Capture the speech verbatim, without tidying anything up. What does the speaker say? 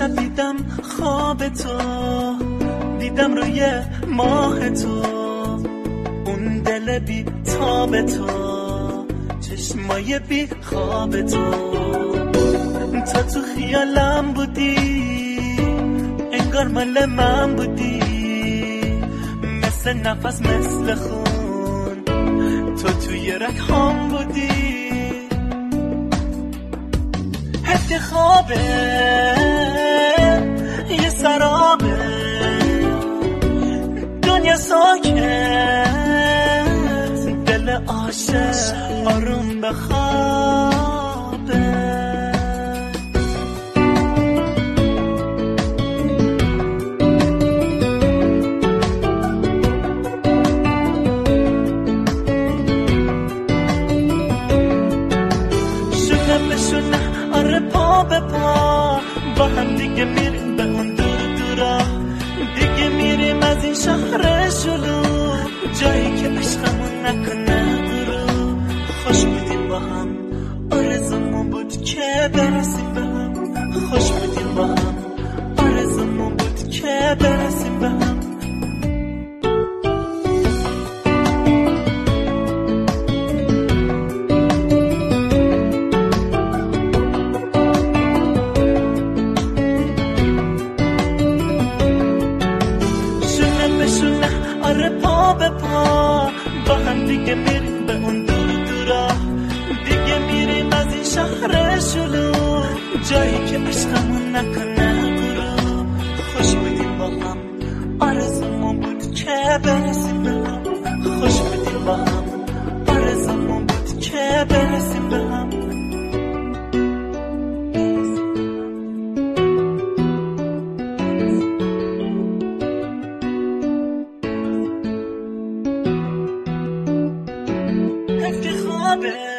شب دیدم خواب تو، دیدم روی ماه تو، اون دل بی تاب تو، چشمای بی خواب تو. تا تو خیالم بودی انگار مال من بودی، مثل نفس مثل خون تو توی رگ‌هام بودی. حد خوابه یه سرابه، دنیا ساکت، دل عاشق آروم بخوابه. شونه به شونه آره پا به پا، با هم دیگه میریم به اون دور دورا، دیگه میریم از این شهر شلوغ، جایی که عشقمون نکنه برو. خوش بودیم با هم، آرزومون بود که برسیم به هم، خوش بودیم با هم، آرزومون بود که برسیم به هم. آره پا به پا، با هم دیگه میریم به اون دور دورا، دیگه میریم از این شهر شلوغ، جایی که عشقمون نکنه برو. خوش بودیم با هم، آرزومون بود که برسیم به هم، خوش بودیم با هم، آرزومون بود که برسیم به هم. خوابه